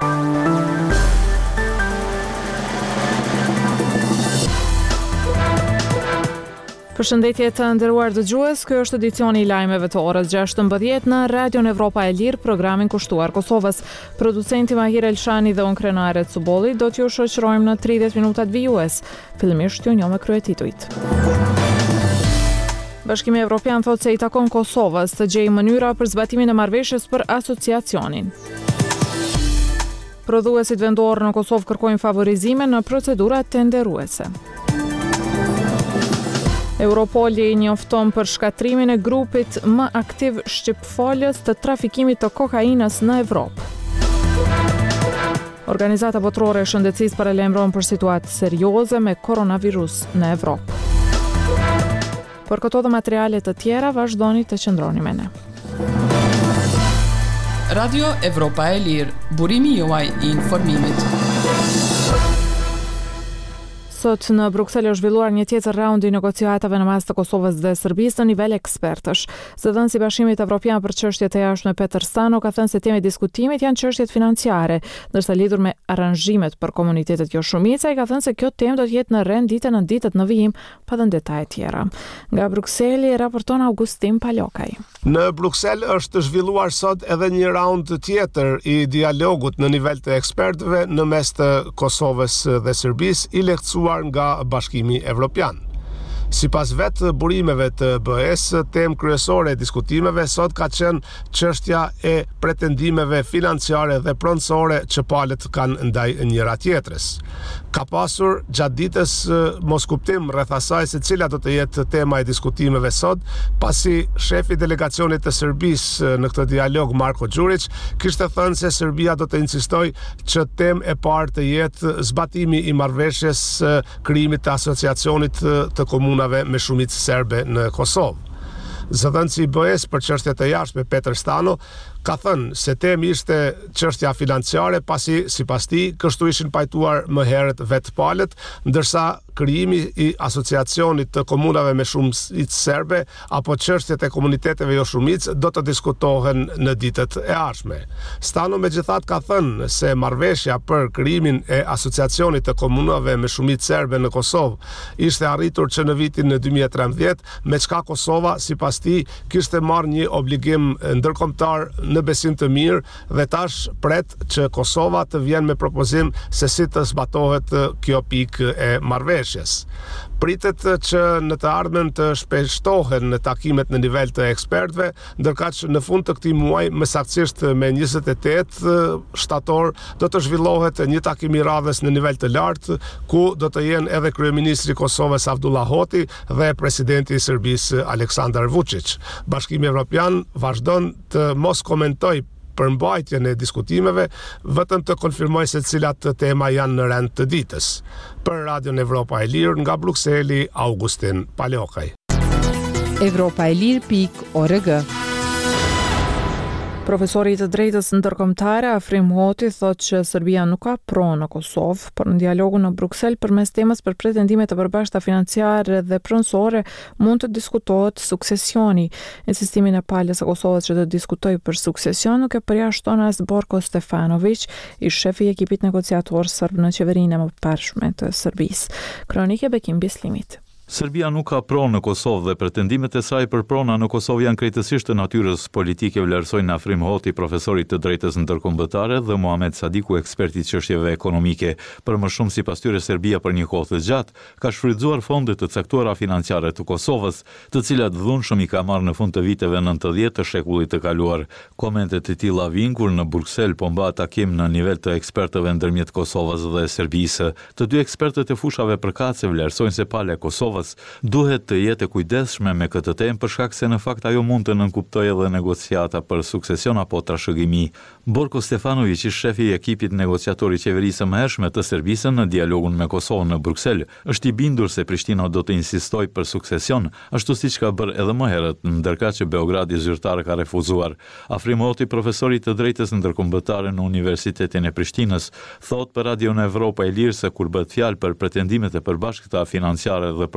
Përshëndetje të nderuar dëgjues, ky është edicioni i lajmeve të orës 16 në Radion Evropa e Lirë, programin kushtuar Kosovës. Producenti Mahir Elshani dhe unë Krenare Cubolli do t'ju shoqërojmë në 30 minutat vijues. Fillimisht ju njoh me kryetitujt. Bashkimi Evropian thotë se i takon Kosovës të gjejë mënyra për zbatimin e marrëveshjes për asociacionin. Prodhuesit vendor në Kosovë kërkojnë favorizime në procedurat tenderuese. Europoli njofton për shkatrimin e grupit më aktiv shqipfalës të trafikimit të kokainës në Evropë. Organizata botërore e shëndetësisë paralajmëron për situatë serioze me koronavirus në Evropë. Për këto dhe materiale të tjera, vazhdoni të qëndroni me ne. Radio Evropa e Lirë, burimi juaj i informimit. Sot në Bruksel është zhvilluar një tjetër raund i negociatave në mes të Kosovës dhe Serbisë në nivel ekspertësh. Zëdhënësi i Bashkimit Evropian për çështjet e jashtme Peter Stano ka thënë se temat e diskutimit janë çështjet financiare, ndërsa lidhur me aranzhimet për komunitetet jo shumica, ai ka thënë se kjo temë do të jetë në rend ditën në ditët në vijim, pa dhënë detaje tjera. Nga Brukseli raporton Augustin Palokaj. Në Bruksel është zhvilluar sot edhe një raund tjetër i dialogut në nivel të ekspertëve në mes të Kosovës dhe Serbisë, i lehtësuar nga Bashkimi Evropian. Sipas vetë burimeve të BE-s, temë kryesore e diskutimeve sot ka qenë çështja e pretendimeve financiare dhe pronësore që palët kanë ndaj njëra tjetrës. Ka pasur gjatë ditës moskuptim rreth asaj se cila do të jetë tema e diskutimeve sot, pasi shefi delegacionit të Serbisë në këtë dialog, Marko Đurić, kishte thënë se Serbia do të insistojë që temë e parë të jetë zbatimi i marrëveshjes krijimit të asociacionit të komunave me shumicë serbe në Kosovë. Zëdhënësi i BE-s për çështjet e jashtme Peter Stano ka thënë se temë ishte çështja financiare, pasi sipas tij kështu ishin pajtuar më herët vetë palët, ndërsa krijimi i asociacionit të komunave me shumicë serbe apo çështjet e komuniteteve jo shumicë do të diskutohen në ditët e ardhshme. Stano megjithatë ka thënë se marrëveshja për krijimin e asociacionit të komunave me shumicë serbe në Kosovë ishte arritur që në vitin 2013, me çka Kosova sipas tij kishte marrë një obligim ndërkombëtar në besim të mirë dhe tash pret që Kosova të vjen me propozim se si të zbatohet kjo pikë e marrëveshjes. Pritet që në të ardhmen të shpeshtohen në takimet në nivel të ekspertëve, ndërkaq në fund të këtij muaji, më saktësisht me 28 shtator, do të zhvillohet një takim i radhës në nivel të lartë, ku do të jenë edhe kryeministri i Kosovës Abdullah Hoti dhe presidenti i Serbisë Aleksandar Vučić. Bashkimi Evropian vazhdon të mos komentoj përmbajtjen e diskutimeve, vetëm të konfirmoj se cilat tema janë në rend të ditës. Për Radion Evropa e Lirë, nga Brukseli, Augustin Palokaj. Evropaelir.org. Profesori i të drejtës ndërkombëtare Afrim Hoti thotë që Serbia nuk ka pronë në Kosovë, por në dialogun në Bruksel përmes temës për pretendimet e përbashkëta financiare dhe pronësore mund të diskutohet suksesioni. Insistimin e palës së Kosovës që të diskutojë për suksesion nuk e përjashton as Borko Stefanović, i shefi i ekipit negociator serb në qeverinë e mëparshme të Serbisë. Kronike Bekim Bislimit. Serbia nuk ka pronë në Kosovë dhe pretendimet e saj për prona në Kosovë janë krejtësisht të natyrës politike, vlerësojnë Afrim Hoti, profesori të drejtës ndërkombëtare, dhe Muhamet Sadiku, eksperti i çështjeve ekonomike. Për më shumë, sipas tyre, Serbia për një kohë të gjatë ka shfrytzuar fonde të caktuara financiare të Kosovës, të cilat dhunshëm i ka marrë në fund të viteve 90 të shekullit të kaluar. Komentet e tilla vijnë kur në Bruksel po mbahet takim në nivel të ekspertëve ndërmjet Kosovës dhe Serbisë. Të dy ekspertët e fushave përkatëse vlerësojnë se pala e Kosovës duhet të jetë e kujdesshme me këtë temë për shkak se në fakt ajo mund të nënkuptojë edhe negociata për suksesion apo trashëgimi. Borko Stefanović, shefi i ekipit negociator i qeverisë së mëhershme të Serbisë në dialogun me Kosovën në Bruksel, është i bindur se Prishtina do të insistojë për suksesion, ashtu siç ka bërë edhe më herët, ndërkaq që Beogradi zyrtar ka refuzuar. Afrim Hoti, profesori të drejtës ndërkombëtare në Universitetin e Prishtinës, thotë për Radion Evropa e Lirë se kur bëhet fjalë për pretendimet e përbashkëta financiare dhe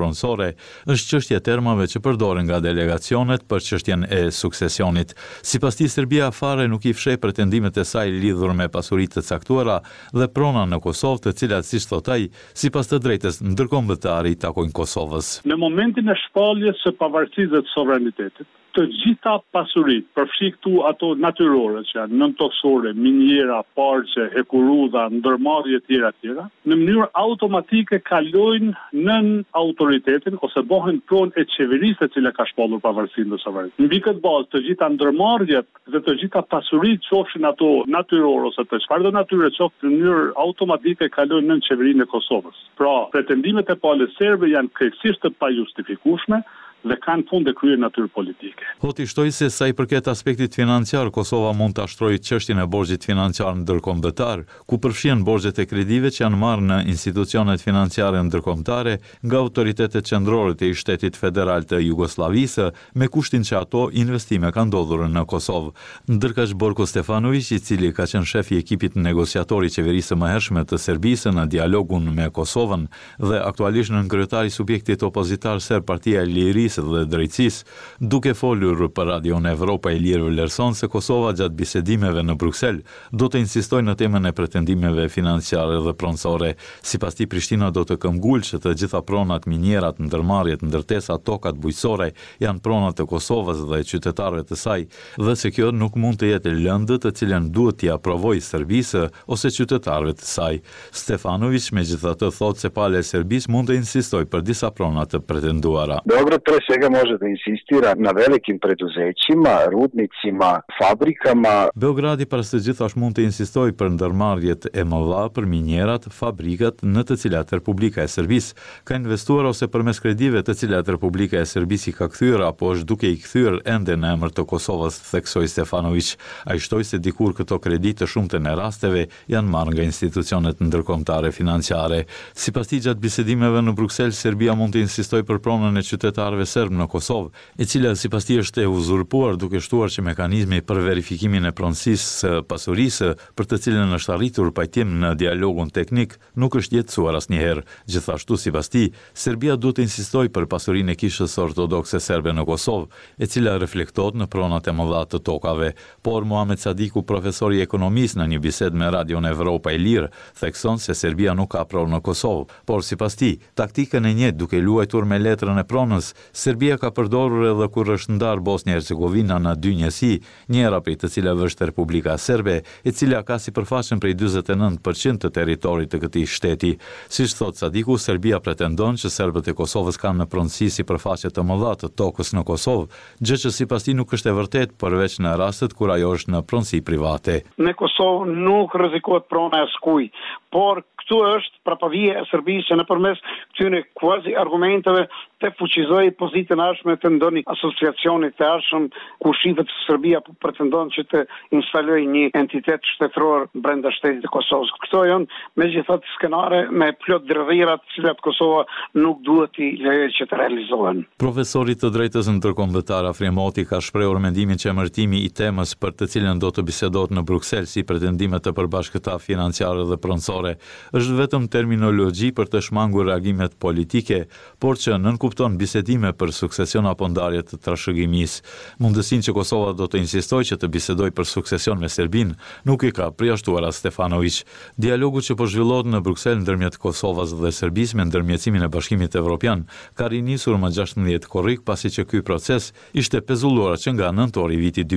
pronësore është çështja e termave që përdoren nga delegacionet për çështjen e suksesionit. Sipas tij, Serbia fare nuk i fsheh pretendimet e saj lidhur me pasuritë të caktuara dhe prona në Kosovë, të cilat, siç thot ai, sipas të drejtës ndërkombëtare i takojnë Kosovës. Në momentin e shpalljes së pavarësisë dhe të sovranitetit, të gjitha pasuritë, përfshi këtu ato natyrore që janë nëntoksore, miniera, parqe, hekuruda, ndërmarrje tjera, në mënyrë automatike kalojnë nën autoritetin ose bëhen pronë e qeverisë e cila ka shpallur pavarësinë dhe sovranitetin. Mbi këtë bazë, të gjitha ndërmarrjet dhe të gjitha pasuritë, qofshin ato natyrore ose të çfarëdo natyre qoftë, në mënyrë automatike kalojnë nën qeverinë e Kosovës. Pra, pretendimet e palës serbe janë krejtësisht të pajustifikueshme dhe kanë fund e kryer natyrë politike. Hoti shtoi se sa i përket aspektit financiar, Kosova mund ta shtrojë çështjen e borxhit financiar ndërkombëtar, ku përfshihen borxhet e kredive që janë marrë në institucionet financiare ndërkombëtare nga autoritetet qendrore të shtetit federal të Jugosllavisë, me kushtin që ato investime kanë ndodhur në Kosovë. Ndërkaq Borko Stefanović, i cili ka qenë shefi i ekipit negociator i qeverisë së mëhershme të Serbisë në dialogun me Kosovën dhe aktualisht nënkryetari i subjektit opozitar serb Partia e Lirisë dhe Drejtësisë, duke folur për Radion Evropa e Lirë vlerëson se Kosova gjatë bisedimeve në Bruksel do të insistojë në temën e pretendimeve financiare dhe pronësore. Sipas tij, Prishtina do të këmbgulë që të gjitha pronat minierat, ndërmarrjet, ndërtesat, tokat bujqësore janë prona të Kosovës dhe qytetarëve të saj, dhe se kjo nuk mund të jetë lëndë të cilën duhet t'i aprovojë Serbisë ose qytetarëve të saj. Stefanović megjithatë thotë se pala e Serbisë mund të insistojë për disa prona të pretenduara. Svega može da insistira na velikim preduzećima, rudnicima, fabrikama. Beogradi pas të gjithash mund të insistojë për ndërmarrjet e mëdha për minierat, fabrikat në të cilat Republika e Serbisë ka investuar ose përmes kredive të cilat Republika e Serbisë i ka kthyer apo është duke i kthyer ende në emër të Kosovës, theksoi Stefanović. Ai shtoi se dikur këto kredi të shumtën e rasteve janë marrë nga institucionet ndërkombëtare financiare. Sipas tij, gjatë bisedimeve në Bruksel, Serbia mund të insistojë për pronën e qytetarëve serb në Kosovë, e cila sipas tij është e uzurpuar duke shtuar që mekanizmi për verifikimin e pronësisë së pasurisë, për të cilën është arritur pajtim në dialogun teknik, nuk është jetësuar asnjëherë. Gjithashtu, sipas tij, Serbia duhet të insistojë për pasurinë e kishës ortodokse serbe në Kosovë, e cila reflektohet në pronat e mëdha të tokave. Por Muhamet Sadiku, profesor i ekonomisë, në një bisedë me Radion Evropa e Lirë, thekson se Serbia nuk ka pronë në Kosovë, por sipas tij, taktikën e njëjtë duke luajtur me letrën e pronës, Serbia ka përdorur edhe kur është ndarë Bosnia-Hercegovina në dy njësi, njëra prej të cilave është Republika Serbe, e cila ka sipërfaqen prej 49% të territorit të këtij shteti. Siç thot Sadiku, Serbia pretendon që serbët e Kosovës kanë në pronësi sipërfaqe të mëdha të tokës në Kosovë, gjë që sipas tij nuk është e vërtetë përveç në rastet kur ajo është në pronësi private. Në Kosovë nuk rrezikohet prona e askujt, por këtu është prapavija e Serbisë që nëpërmes këtyre quasi argumenteve të fuqizojë pozitën arshme të ndonjë asociacioni të arshëm ku shihet Serbia pretendon që të instalojë një entitet shtetëror brenda shtetit të Kosovës. Këto janë megjithatë skenare me plot dredhira të cilat Kosova nuk duhet i lejojë që të realizohen. Profesori të drejtës ndërkombëtare Afrim Hoti ka shprehur mendimin që emërtimi i temës për të cilën do të bisedohet në Bruksel si pretendime të përbashkëta financiare dhe pronësore është vetëm terminologji për të shmangur reagimet politike, por që kupton bisedime për suksesion apo ndarje të trashëgimisë. Mundësinë që Kosova do të insistojë që të bisedojë për suksesion me Serbinë nuk i ka përjashtuar as Stefanović. Dialogu që po zhvillohet në Bruksel ndërmjet Kosovës dhe Serbisë me ndërmjetësimin e Bashkimit Evropian ka rinisur më 16 korrik, pasi që ky proces ishte pezulluar që nga nëntori i vitit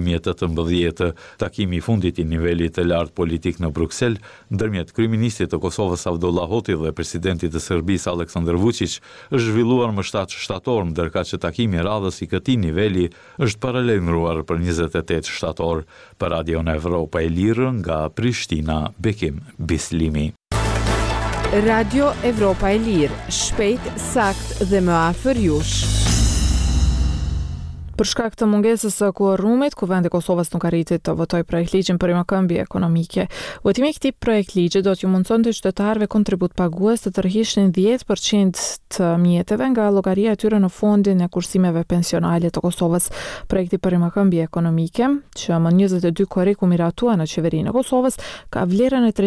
2018. Takimi i fundit i nivelit të lartë politik në Bruksel ndërmjet kryeministit të Kosovës Abdullah Hoti dhe presidentit të Serbisë Aleksandar Vučić është zhvilluar më 7 shtator, ndërka që takimi i radhës i këtij niveli është paralajmëruar për 28 shtator. Për Radion Evropa e Lirë nga Prishtina, Bekim Bislimi. Radio Evropa e Lirë, shpejt, sakt dhe më afër jush. Për shkak të mungesës së kuorumit, Kuvendi i Kosovës nuk arriti të votojë projekt ligjin për rimakëmbje ekonomike. Votimi i këtij projekt ligji do t'ju mundsonte qytetarëve kontribut pagues të tërhiqnin 10% të mjeteve nga llogaria e tyre në fondin e kursimeve pensionale të Kosovës. Projekti për rimakëmbje ekonomike, që më 22 korrik u miratua në qeverinë e Kosovës, ka vlerën e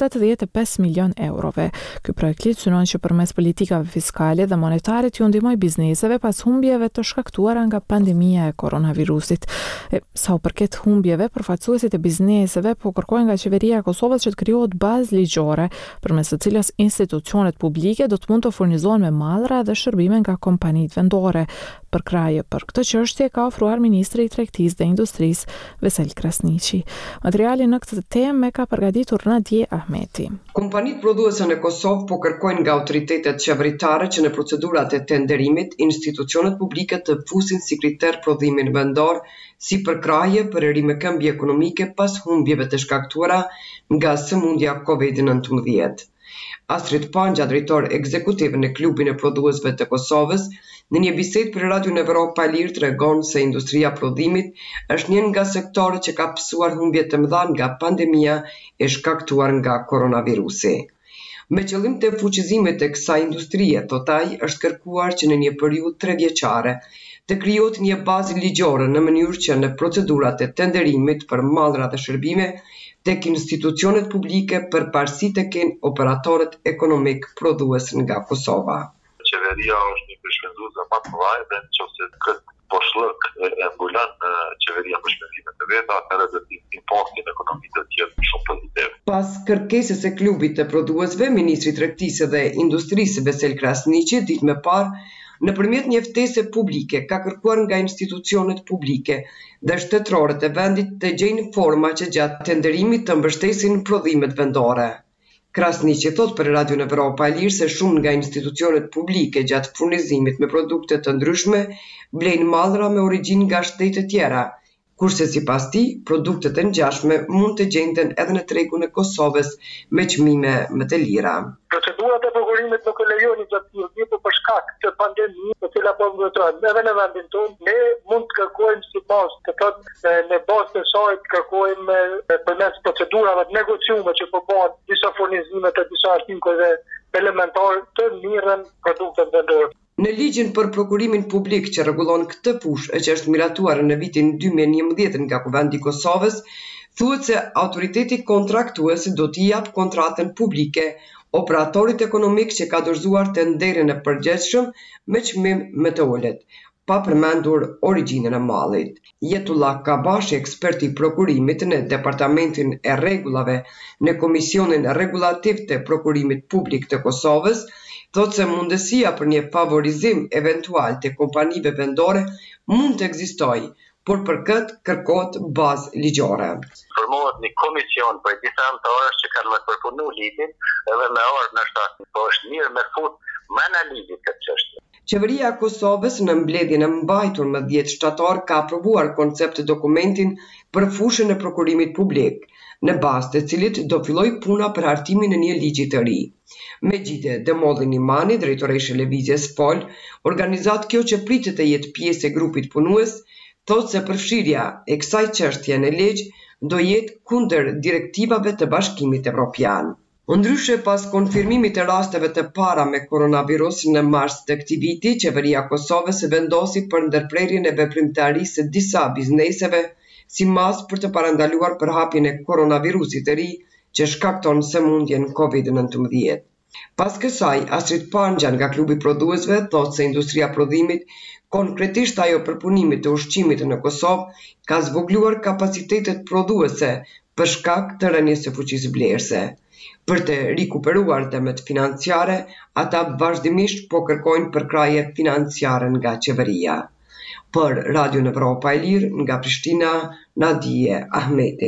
385 milion eurove. Ky projekt ligj synon që përmes politikave fiskale dhe monetare t'ju ndihmojë bizneseve pas humbjeve të shkaktuara nga pandemia e koronavirusit. Sa u përket humbjeve, përfaqësuesit e bizneseve po kërkojnë nga qeveria e Kosovës që të krijohet bazë ligjore, përmes së cilës institucionet publike do të mund të furnizohen me mallra dhe shërbime nga kompanitë vendore. Përkraje për këtë çështje ka ofruar ministri i Tregtisë dhe Industrisë, Vesel Krasniqi. Materialin në këtë temë ka përgatitur Nadje Ahmeti. Kompanitë prodhuese në Kosovë po kërkojnë nga autoritetet qeveritare që në procedurat e tenderimit institucionet publike të fusin si kriter prodhimin vendor si përkraje për rimakëmbje ekonomike pas humbjeve të shkaktuara nga sëmundja COVID-19. Astrid Panja, drejtor ekzekutiv në klubin e prodhuesve të Kosovës, në një bisedë për Radion Evropa e Lirë tregon se industria prodhimit është një nga sektorët që ka pësuar humbje të mëdha nga pandemia e shkaktuar nga koronavirusi. Me qëllim të fuqizimit të kësaj industrie, thot ai, është kërkuar që në një periudhë 3 vjeçare të krijohet një bazë ligjore në mënyrë që në procedurat e tenderimit për mallra dhe shërbime tek institucionet publike përparësi të kenë operatorët ekonomik prodhues nga Kosova. Qeveria është një përshpendues pa përvaj dhe nëse këtë poshllëk e mbulon qeveria për shpenzimet e veta, atëherë do të impakti në ekonomi do të jetë shumë pozitiv. Pas kërkesës e klubit të prodhuesve, ministri i Tregtisë dhe Industrisë Vesel Krasniqi ditë më parë nëpërmjet një ftese publike ka kërkuar nga institucionet publike dhe shtetërorët e vendit të gjejnë forma që gjatë tenderimit të mbështesin prodhimet vendore. Krasniqi thot për Radion Evropa e Lirë se shumë nga institucionet publike gjatë furnizimit me produkte të ndryshme blejnë mallra me origjinë nga shtete tjera, kurse sipas tij, produktet e ngjashme mund të gjenden edhe në tregun e Kosovës me çmime më të lira. Procedurat e prokurimit nuk e lejoni gjatë këtij për shkak të pandemisë, të cilat po ndërtohen edhe në vendin tonë, ne mund të kërkojmë sipas të thotë në bazë të saj të kërkojmë përmes procedurave të negociume që po bëhen disa furnizime të disa artikujve elementar të mirën produktet vendore. Në ligjin për prokurimin publik që rregullon këtë fushë e që është miratuar në vitin 2011 nga Kuvendi i Kosovës, thuhet se autoriteti kontraktues do t'i jap kontratën publike operatorit ekonomik që ka dorëzuar tenderin e përgjithshëm me çmim më të ulët, pa përmendur origjinën e mallit. Jetullah Kabashi, ekspert i prokurimit në Departamentin e Rregullave në Komisionin Rregullativ të Prokurimit Publik të Kosovës, thot se mundësia për një favorizim eventual të kompanive vendore mund të ekzistojë, por për këtë kërkohet bazë ligjore. Formohet një komision për disa anëtarësh që kanë më përpunu ligjin, edhe me orë nështë po është mirë me fut më në ligjit këtë çështje. Qeveria e Kosovës në mbledhjen e mbajtur më 10 shtator ka aprovuar koncept dokumentin për fushën e prokurimit publik, në bazë të cilit do filloj puna për hartimin e një ligji të ri. Megjithë Demollin Imani, drejtoresha e Lëvizjes Fol, organizat kjo që pritet të jetë pjesë e grupit punues, thotë se përfshirja e kësaj çështje në ligj do jetë kundër direktivave të Bashkimit Evropian. Ndryshe pas konfirmimit të rasteve të para me koronavirus në mars të këtij viti, qeveria e Kosovës vendosi për ndërprerjen e veprimtarisë së disa bizneseve si masë për të parandaluar përhapjen e koronavirusit të ri që shkakton sëmundjen COVID-19. Pas kësaj, Astrid Panja nga klubi prodhuesve thotë se industria prodhimit, konkretisht ajo përpunimit të ushqimit në Kosovë, ka zvogluar kapacitetet prodhuese për shkak të rënies së fuqisë blerëse. Për të rikuperuar temet financiare, ata vazhdimisht po kërkojnë përkraje financiare nga qeveria. Për Radion Evropa e Lirë, nga Prishtina, Nadje Ahmeti.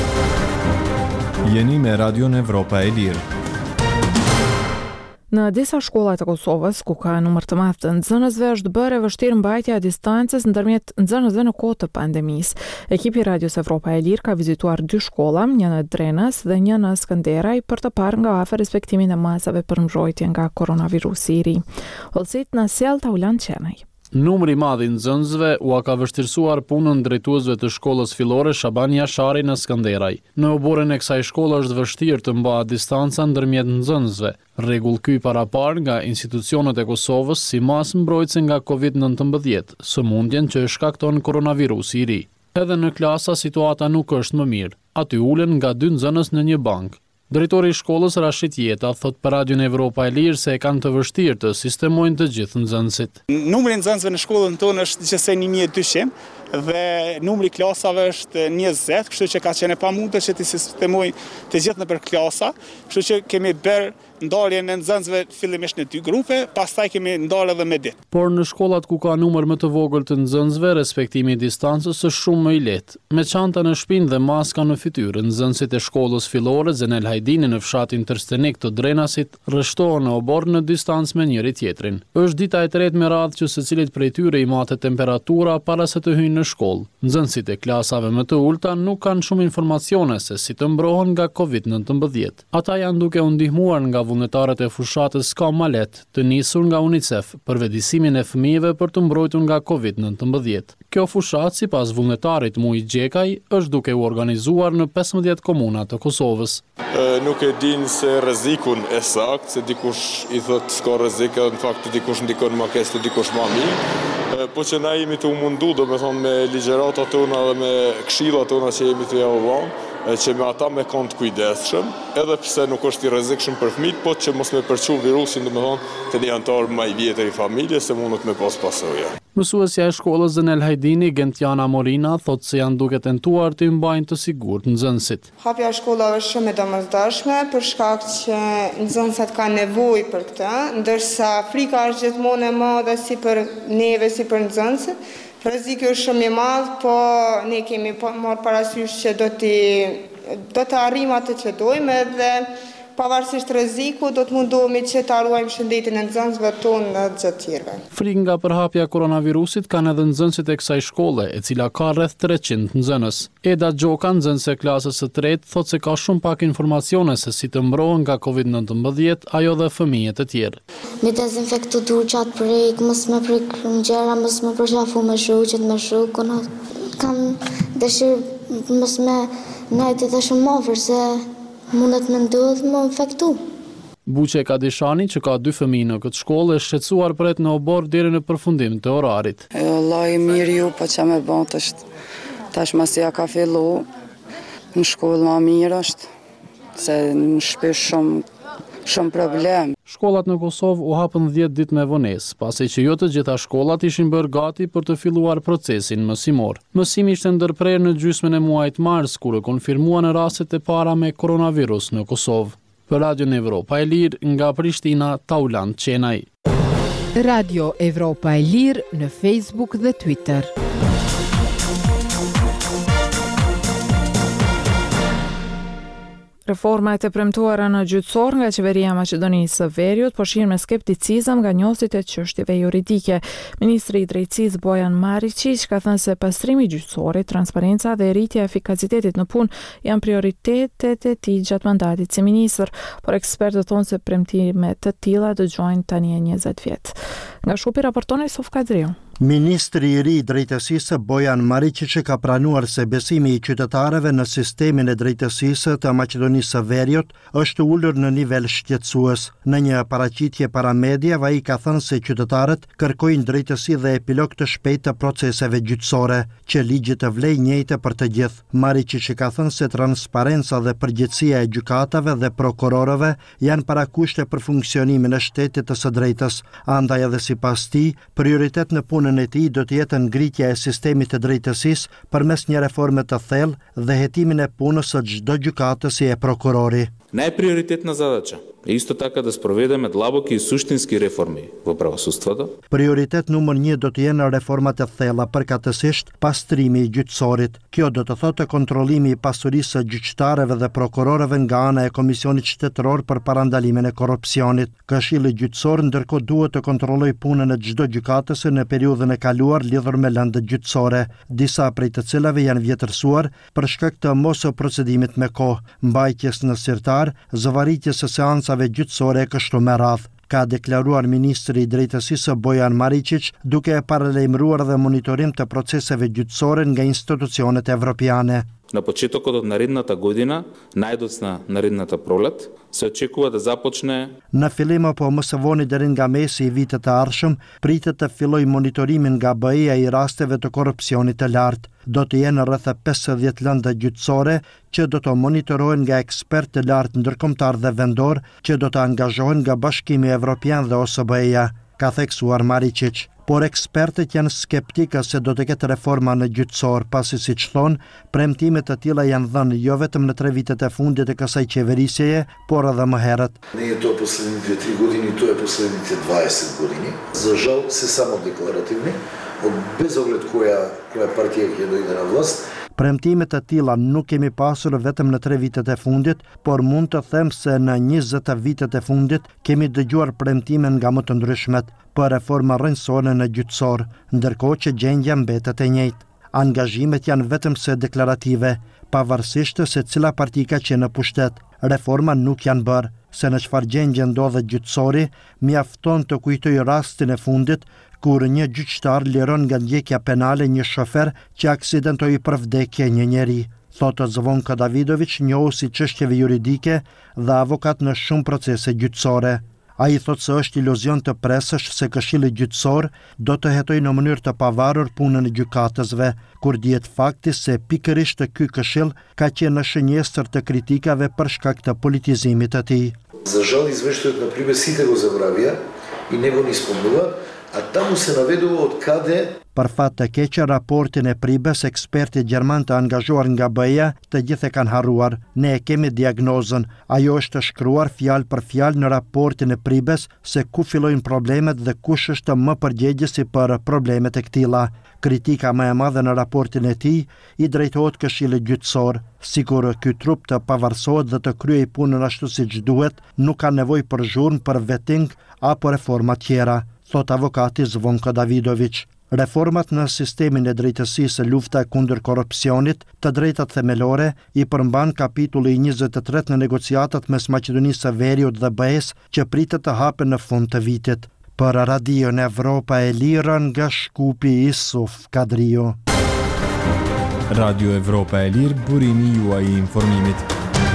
Jeni me Radion Evropa e Lirë. Në disa shkolla të Kosovës, ku ka numër të madh të nxënësve, është bërë e vështirë mbajtja e distancës ndërmjet nxënësve në kohë të pandemisë. Ekipi Radios Evropa e Lirë ka vizituar 2 shkolla, një në Drenës dhe një në Skënderaj, për të parë nga afër respektimin e masave për mbrojtje nga koronavirusi i ri. Hollësit në sjell Taulan Qenaj. Numri i madh i nxënësve u ka vështirësuar punën drejtuesve të shkollës fillore Shaban Jashari në Skanderaj. Në oborrin e kësaj shkolle është vështirë të mbahet distanca ndërmjet nxënësve. Rregull ky parapar nga institucionet e Kosovës si mas mbrojtëse nga COVID-19, sëmundjen që shkakton koronavirusi i ri. Edhe në klasa situata nuk është më mirë. Aty ulen nga 2 nxënës në një bankë. Drejtori i shkollës Rashid Jeta thot për Radion Evropa e Lirë se e kanë të vështirë të sistemojnë të gjithë nxënësit. Numri i nxënësve në shkollën tonë është gjithsej 1200 dhe numri i klasave është 20, kështu që ka qenë pamundur që të sistemojnë të gjithë nëpër klasa, kështu që kemi bërë ndarjen e nxënësve fillimisht në 2 grupe, pastaj kemi ndarë edhe me ditë. Por në shkollat ku ka numër më të vogël të nxënësve, respektimi i distancës është shumë më i lehtë. Me çanta në shpinë dhe maska në fytyrë, nxënësit e shkollës fillore Zenel Hajdini në fshatin Trstenik të Drenasit rreshtohen në obor në distancë me njëri tjetrin. Është dita e tretë me radhë që secilit prej tyre i matet temperatura para se të hyjnë në shkollë. Nxënësit e klasave më të ulta nuk kanë shumë informacione se si të mbrohen nga COVID-19. Ata janë duke u ndihmuar nga vullnetarët e fushatës Ka Malet, të nisur nga UNICEF për vetëdijsimin e fëmijëve për të mbrojtur nga COVID-19. Kjo fushatë, sipas vullnetarit Muj Gjekaj, është duke u organizuar në 15 komuna të Kosovës. Nuk e din se rrezikun e saktë, se dikush i thot s'ka rrezik, në fakt dikush ndikon më keq, dikush më mirë. Po që na jemi të mundu, do me thonë me ligjeratat tona dhe me këshillat tona që jemi të javë, që me ata me kanë të kujdesshëm, edhe pse nuk është i rrezikshëm për fëmijët, po që mos me përçu virusin, do me thonë të një antar më i vjetër i familjes se mundet me pas pasoja. Mësuesja e shkollës Zenel Hajdini, Gentiana Morina, thotë se janë duke tentuar të mbajnë të sigurt nxënësit. Hapja e shkollave është shumë e domosdoshme për shkak që nxënësat kanë nevojë për këtë, ndërsa frika është gjithmonë e madhe si për neve si për nxënësit. Rreziku është shumë i madh, po ne kemi marrë parasysh që do të arrijmë atë që dojmë dhe pavarësisht rrezikut do të mundohemi që të ruajmë shëndetin e nxënësve tonë në të tjerëve. Frikë nga përhapja koronavirusit kanë edhe nxënësit e kësaj shkolle, e cila ka rreth 300 nxënës. Eda Gjoka, nxënëse e klasës së tretë, thotë se ka shumë pak informacione se si të mbrohen nga COVID-19 ajo dhe fëmijët e tjerë. Me dezinfektu durqat prek, mos me prek gjëra, mos me përqafu me shuqet, me shukun. Kam dëshirë mos me ngajti dhe shumë ofër se mundet me ndodhë më infektu. Buqe Kadishani, që ka 2 fëmijë në këtë shkollë, është shqetësuar pret në obor deri në përfundim të orarit. Vallai mirë ju, po ç'a më bën tash masi ja ka fillu në shkollë më mirë është se në shtëpi shumë problem. Shkollat në Kosovë u hapën 10 ditë me vonesë, pasi që jo të gjitha shkollat ishin bërë gati për të filluar procesin mësimor. Mësimi ishte ndërprerë në gjysmën e muajit mars, kur e konfirmuan rastet e para me koronavirus në Kosovë. Për Radion Evropa e Lirë, nga Prishtina, Taulant Qenaj. Radio Evropa e Lirë në Facebook dhe Twitter. Reformat e premtuara në gjyqësor nga qeveria e Maqedonisë së Veriut po shihen me skepticizëm nga njohësit e çështjeve juridike. Ministri i Drejtësisë Bojan Mariqi ka thënë se pastrimi gjyqësorit, transparenca dhe rritja e efikacitetit në punë janë prioritetet e tij gjatë mandatit si ministër, por ekspertët thonë se premtime të tilla dëgjojnë tani e 20 vjet. Nga Shkupi raporton Sof Kadriu. Ministri i ri i drejtësisë Bojan Mariqi ka pranuar se besimi i qytetarëve në sistemin e drejtësisë të Maqedonisë së Veriut është ulur në nivel shqetësues. Në një paraqitje para mediave, ai ka thënë se qytetarët kërkojnë drejtësi dhe epilog të shpejtë të proceseve gjyqësore, që ligji të vlejë njëjtë për të gjithë. Mariqi ka thënë se transparenca dhe përgjegjësia e gjykatave dhe prokurorëve janë parakushte për funksionimin e shtetit të së drejtës. Andaj edhe sipas tij, prioritet në punën e tij do të jetë ngritja e sistemit të drejtësisë përmes një reforme të thellë dhe hetimin e punës së çdo gjykatësi e prokurori. Најприоритетна задача е исто така да спроведеме длабоки и суштински реформи во правосудството. Prioritet numër 1 do të jenë reformat e thella, përkatësisht pastrimi i gjyqësorit. Kjo do të thotë kontrollimi i pasurisë së gjyqtarëve dhe prokurorëve nga ana e Komisionit Shtetëror për parandalimin e korrupsionit. Këshilli gjyqësor ndërkohë duhet të kontrollojë punën e çdo gjykatëse në periudhën e kaluar lidhur me lëndët gjyqësore, disa prej të cilave janë vjetërsuar për shkak të mos procedimit me kohë, mbajtjes në sirtar, zëvaritjes së seancave gjyqësore e kështu me radhë. ka deklaruar ministri i drejtësisë Bojan Maričić, duke e paralajmëruar dhe monitorim të proceseve gjyqësore nga institucionet evropiane. На почетокот од наредната година, најдоцна наредната пролет, се очекува да започне. Në fillim apo më së voni deri nga mesi i vitit të ardhshëm, pritet të fillojë monitorimin nga BE-ja i rasteve të korrupsionit të lartë. Do të jenë rreth 50 lëndë gjyqësore që do të monitorohen nga ekspertë të lartë ndërkombëtar dhe vendor që do të angazhohen nga Bashkimi Evropian dhe OSBE-ja, ka theksuar Maričić. Por ekspertët janë skeptikë se do të ketë reforma në gjyqësor, pasi siç thonë, premtime të tilla janë dhënë jo vetëm në 3 vitet e fundit të kësaj qeverisjeje, por edhe më herët. Не е то последните 3 години, то е последните 20 години. За жал се само декларативни, без оглед која партија ќе дојде на власт. Premtime të tilla nuk kemi pasur vetëm në 3 vitet e fundit, por mund të them se në 20 vitet e fundit kemi dëgjuar premtime nga më të ndryshmet për reforma rrënjësore në gjyqësor, ndërkohë që gjendja mbetet e njëjtë. Angazhimet janë vetëm se deklarative, pavarësisht se cila parti ka qenë në pushtet. Reforma nuk janë bërë, se në çfarë gjendje ndodhet gjyqësori, mjafton të kujtoj rastin e fundit kur një gjyqtar liron nga ndjekja penale një shofer që aksidentoi për vdekje një njeri, thotë Zvonko Davidović, njohuesi çështjeve juridike dhe avokat në shumë procese gjyqësore. Ai thotë se është iluzion të presësh se Këshilli Gjyqësor do të hetojë në mënyrë të pavarur punën e gjykatësve, kur dihet fakti se pikërisht ky këshill ka qenë në shënjestër të kritikave për shkak të politizimit të tij. За жал извештајот на Прибес сите го забравија и не го ни спомнува, a tamu se navedува од каде. Për fat të keqe, raportin e Pribes, ekspertit gjerman të angazhuar nga BE-ja të gjithë e kanë harruar. Ne e kemi diagnozën. Ajo është shkruar fjalë për fjalë në raportin e Pribes se ku fillojnë problemet dhe kush është më përgjegjësi për problemet e këtilla. Kritika më e madhe në raportin e tij i drejtohet Këshillit Gjyqësor. Sikur ky trup të pavarësohet dhe të kryej punën ashtu siç duhet, nuk ka nevojë për zhurmë, për vetting apo reforma tjera, thot avokati Zvonko Davidović. Reformat në sistemin e drejtësisë, lufta kundër korrupsionit, të drejtat themelore i përmban kapitulli 23 në negociatat mes Maqedonisë së Veriut dhe BE-s që pritet të hapen në fund të vitit. Për Radion Evropa e Lirë nga Shkupi Isuf Kadrio. Radio Evropa e Lirë, burimi juaj i informimit.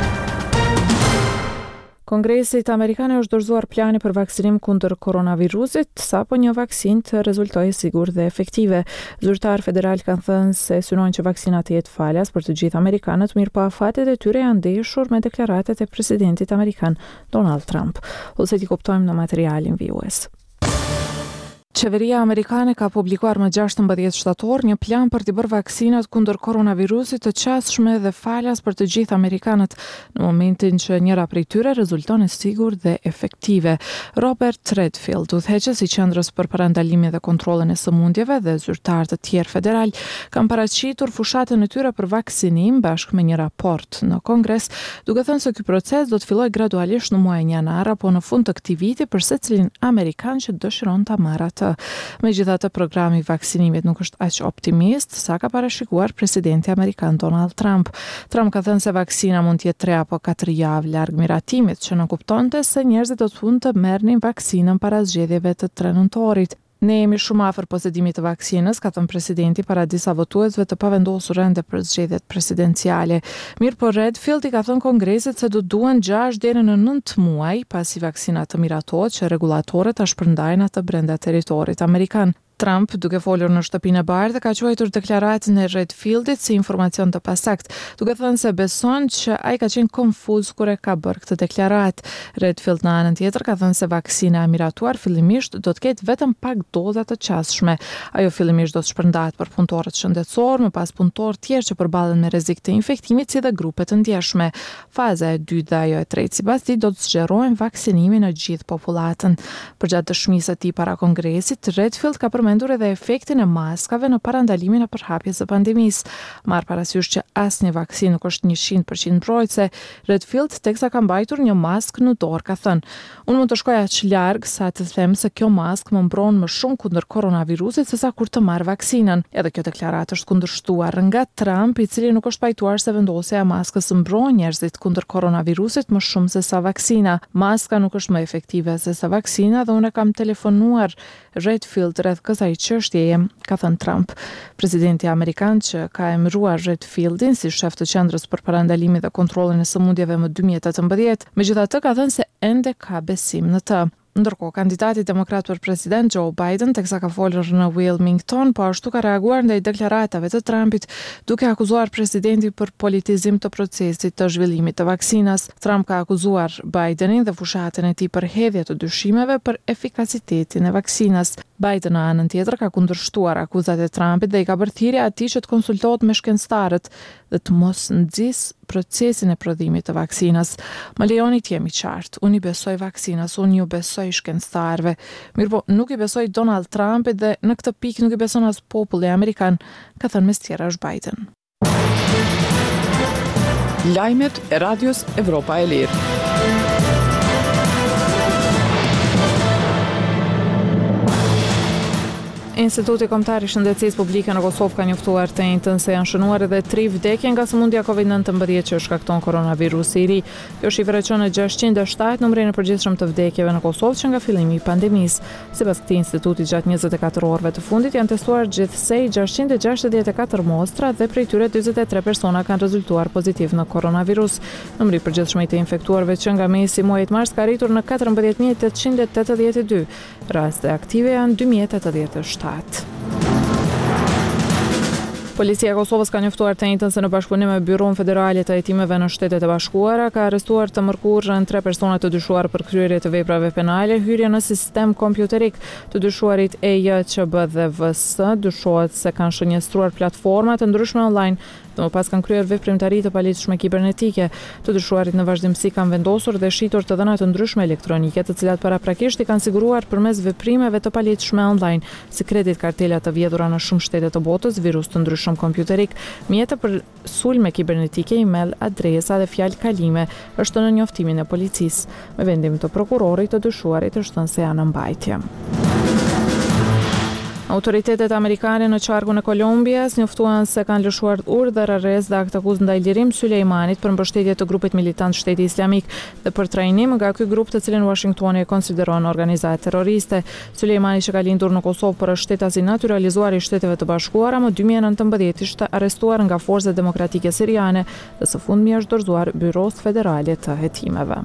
Kongresit Amerikan është dorëzuar plani për vaksinim kundër koronavirusit, sapo një vaksinë të rezultojë sigur dhe efektive. Zyrtarë federal kanë thënë se synojnë që vaksina të jetë falas për të gjithë amerikanët, mirë po afatet e tyre janë ndeshur me deklaratat e presidentit amerikan Donald Trump. Ose t'i kuptojmë në materialin vijues. Qeveria amerikane ka publikuar më 16 shtator një plan për t'i bërë vaksinat kundër koronavirusit të qasshme dhe falas për të gjithë amerikanët, në momentin që njëra prej tyre rezulton e sigur dhe efektive. Robert Redfield, udhëheqës i qendrës për parandalimin dhe kontrollin e sëmundjeve dhe zyrtarë të tjerë federal, kanë paraqitur fushatën e tyre për vaksinim bashkë me një raport në Kongres, duke thënë se ky proces do të fillojë gradualisht në muajin janar apo në fund të këtij viti për secilin amerikan që dëshiron ta marrë atë. Megjithatë, programi i vaksinimit nuk është aq optimist sa ka parashikuar presidenti amerikan Donald Trump. Trump ka thënë se vaksina mund të jetë 3 apo 4 javë larg miratimit, që nuk kuptonte se njerëzit do të mund të merrnin vaksinën para zgjedhjeve të 3 nëntorit. Ne jemi shumë afër posedimit të vaksinës, ka thënë presidenti para disa votuesve të pavendosur ende për zgjedhjet presidenciale. Mirë po Redfield i ka thënë Kongresit se do duhen 6 deri në 9 muaj pasi vaksina të miratohet që regulatorët ta shpërndajnë atë brenda territorit amerikan. Trump, duke folur në Shtëpinë e Bardhë, ka quajtur deklaratën e Redfieldit si informacion të pasakt, duke thënë se beson që ai ka qenë konfuz kur e ka bërë këtë deklaratë. Redfield në anën tjetër ka thënë se vaksina e miratuar fillimisht do të ketë vetëm pak doza të qasshme. Ajo fillimisht do të shpërndahet për punëtorët shëndetësor, më pas punëtorë tjerë që përballen me rrezik të infektimit si dhe grupe të ndjeshme. Faza e dytë dhe ajo e tretë sipas tij do të zgjerojnë vaksinimin në gjithë popullatën. Përgjatë dëshmisë së tij para Kongresit, Redfield ka mendur edhe efektin e maskave në parandalimin e përhapjes së pandemisë. Marr parasysh që asnjë vaksinë nuk është 100% mbrojtëse, Redfield teksa ka mbajtur një maskë në dorë, ka thënë: "Unë mund të shkoj aq larg sa të them se kjo maskë më mbron më shumë kundër koronavirusit sesa kur të marr vaksinën." Edhe kjo deklaratë është kundërshtuar nga Trump, i cili nuk është pajtuar se vendosja e maskës mbron njerëzit kundër koronavirusit më shumë se sa vaksina. Maska nuk është më efektive se sa vaksina dhe unë kam telefonuar Redfield rreth kësaj çështjeje, ka thënë Trump. Presidenti amerikan që ka emëruar Redfieldin si shef të qendrës për parandalimin dhe kontrollin e sëmundjeve më 2018, megjithatë ka thënë se ende ka besim në të. Ndërkohë, kandidati demokrat për president Joe Biden, teksa ka folur në Wilmington, po ashtu ka reaguar ndaj deklaratave të Trumpit, duke akuzuar presidentin për politizim të procesit të zhvillimit të vaksinas. Trump ka akuzuar Bidenin dhe fushatën e tij për hedhje të dyshimeve për efikasitetin e vaksinas. Biden në anën tjetër ka kundërshtuar akuzat e Trumpit dhe i ka bërë thirrje atij që të konsultohet me shkencëtarët dhe të mos nxjisë procesin e prodhimit të vaksinas. Më lejoni të jemi qartë, unë i besoj vaksinas, unë ju besoj shkencëtarëve. Mirëpo, nuk i besoj Donald Trumpit dhe në këtë pikë nuk i beson as populli amerikan, ka thënë mes tjera është Biden. Lajmet e Radios Evropa e Lirë. Instituti Kombëtar i Shëndetësisë Publike në Kosovë ka njoftuar të njëjtën se janë shënuar edhe 3 vdekje nga sëmundja COVID-19 që shkakton koronavirusi i ri. Kjo shifër çon në 607 numrin e përgjithshëm të vdekjeve në Kosovë që nga fillimi i pandemisë. Sipas këtij instituti, gjatë 24 orëve të fundit janë testuar gjithsej 664 mostra dhe prej tyre 43 persona kanë rezultuar pozitiv në koronavirus. Numri i përgjithshëm i të infektuarve që nga mesi muajit mars ka arritur në 14882. Raste aktive janë 2087. Policia e Kosovës ka njoftuar të njëjtën se në bashkëpunim me Byron Federale të Hetimeve në Shtetet e Bashkuara ka arrestuar të mërkurën 3 persona të dyshuar për kryerje të veprave penale, hyrje në sistem kompjuterik. Të dyshuarit EJQB dhe VS dyshohet se kanë shënjestruar platforma të ndryshme online dhe më pas kanë kryer veprimtari të paligjshme kibernetike. Të dyshuarit në vazhdimsi kanë vendosur dhe shitur të dhëna të ndryshme elektronike, të cilat paraprakisht i kanë siguruar përmes veprimeve të paligjshme online, si kredit kartela të vjedhura në shumë shtete të botës, virus të ndryshëm kompjuterik, mjete për sulme kibernetike, email, adresa dhe fjalë kalime, është në njoftimin e policisë. Me vendim të prokurorit, të dyshuarit është thënë se janë në mbajtje. Autoritetet amerikane në qarkun e Kolumbias njoftuan se kanë lëshuar urdhër arrest dhe akt akuzë ndaj Lirim Sulejmanit për mbështetje të grupit militant Shteti Islamik dhe për trajnim nga ky grup të cilin Washingtoni e konsideron organizatë terroriste. Sulejmani që ka lindur në Kosovë por është shtetasi naturalizuar i Shteteve të Bashkuara, më 2019 ishte arrestuar nga Forcat Demokratike Siriane dhe së fundmi është dorëzuar Byros Federale të Hetimeve.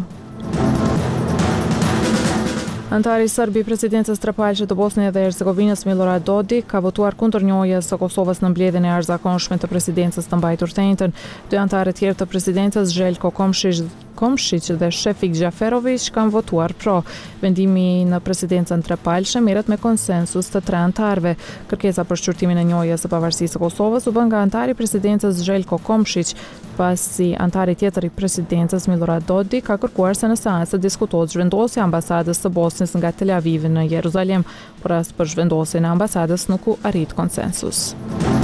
Antari sërbi i presidencës trapalçe të Bosnjë dhe Hercegovinës Milorad Dodik ka votuar kundër njohjes së Kosovës në mbledhjen e arzakonshme të presidencës të mbajtur të njëjtën. Dy anëtarë tjerë të presidencës, Zhelko Komšić dhe Shefik Gjaferović kanë votuar pro. Vendimi në presidencën trapalçe merret me konsensus të 3 anëtarëve. Kërkesa për shqyrtimin e njohjes së pavarësisë së Kosovës u bë nga antari i presidencës Zhelko Komšić, pasi antari tjetër i presidencës Milorad Dodik ka kërkuar se në seancë diskutohet zhvendosja e ambasadës së Bosnjës nga Tel Avivi në Jeruzalem, por as për zhvendosjen e ambasadës nuk u arrit konsensus.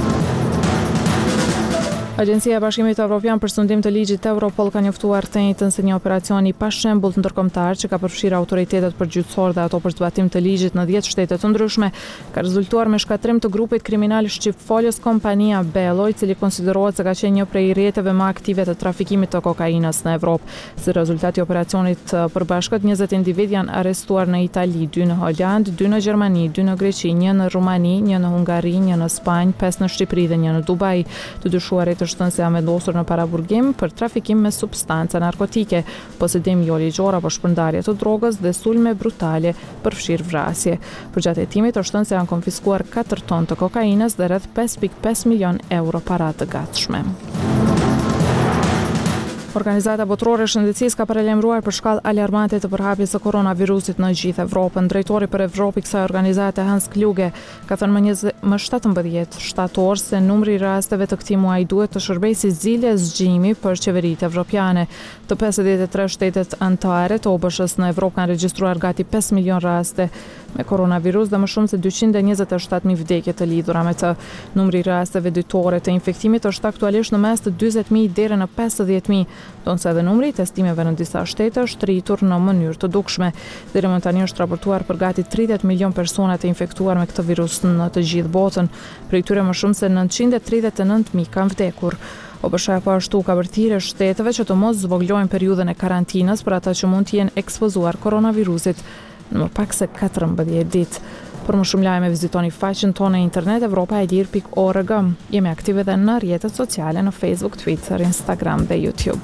Agjencia e Bashkimit Evropian për sundim të ligjit Europol ka njoftuar të njëjtën se një operacion i pashembull ndërkombëtar që ka përfshirë autoritetet përgjithësor dhe ato për zbatim të ligjit në 10 shtete të ndryshme ka rezultuar me shkatrim të grupit kriminal shqipfolës kompania Bello, i cili konsiderohet se ka qenë një prej rrjeteve më aktive të trafikimit të kokainës në Evropë. Si rezultat i operacionit përbashkët 20 individ janë arrestuar në Itali, 2 në Holand, 2 në Gjermani, 2 në Greqi, 1 në Rumani, 1 në Hungari, 1 në Spanjë, 5 në Shqipëri dhe 1 në Dubai. Të dyshuarit është se janë vendosur në paraburgim për trafikim me substanca narkotike, posedim jo ligjor apo shpërndarje të drogës dhe sulme brutale përfshirë vrasje. Përgjatë hetimit është thënë se janë konfiskuar 4 ton të kokainës dhe rreth 5.5 milion euro para të gatshme. Organizata botërore e shëndetësisë ka paralajmëruar për shkallë alarmante të përhapjes së koronavirusit në gjithë Evropën. Drejtori për Evropë i kësaj organizate Hans Kluge ka thënë më 17 shtator se numri i rasteve të këtij muaji duhet të shërbejë si zgjidhje zgjimi për qeveritë evropiane. Të 53 shtetet anëtare të OBSH-s në Evropë kanë regjistruar gati 5 milion raste me koronavirus dhe më shumë se 227.000 vdekje të lidhura me të. Numri i rasteve ditore të infektimit është aktualisht në mes të 40.000 deri në 50.000, donse edhe numri i testimeve në disa shtete është rritur në mënyrë të dukshme. Deri më tani është raportuar për gati 30 milion persona të infektuar me këtë virus në të gjithë botën. Prej tyre më shumë se 939.000 kanë vdekur. OBSH-ja po ashtu ka vërtirë shteteve që të mos zvoglojnë periudhën e karantinës për ata që mund të jenë ekspozuar koronavirusit në më pak se 14 ditë. Për më shumë lajme vizitoni faqen tonë në internet europaelir.org. Jemi aktive dhe në rrjetet sociale në Facebook, Twitter, Instagram dhe YouTube.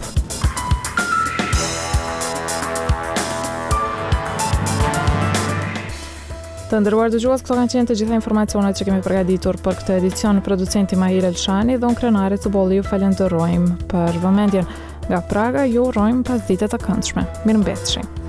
Të nderuar dëgjues, këto kanë qenë të gjitha informacionet që kemi përgatitur për këtë edicion. Producenti Mahir Elshani dhe unë Krenare Cubolli ju falenderojmë për vëmendjen. Nga Praga ju urojmë pasdite të këndshme. Mirëmbëjtje.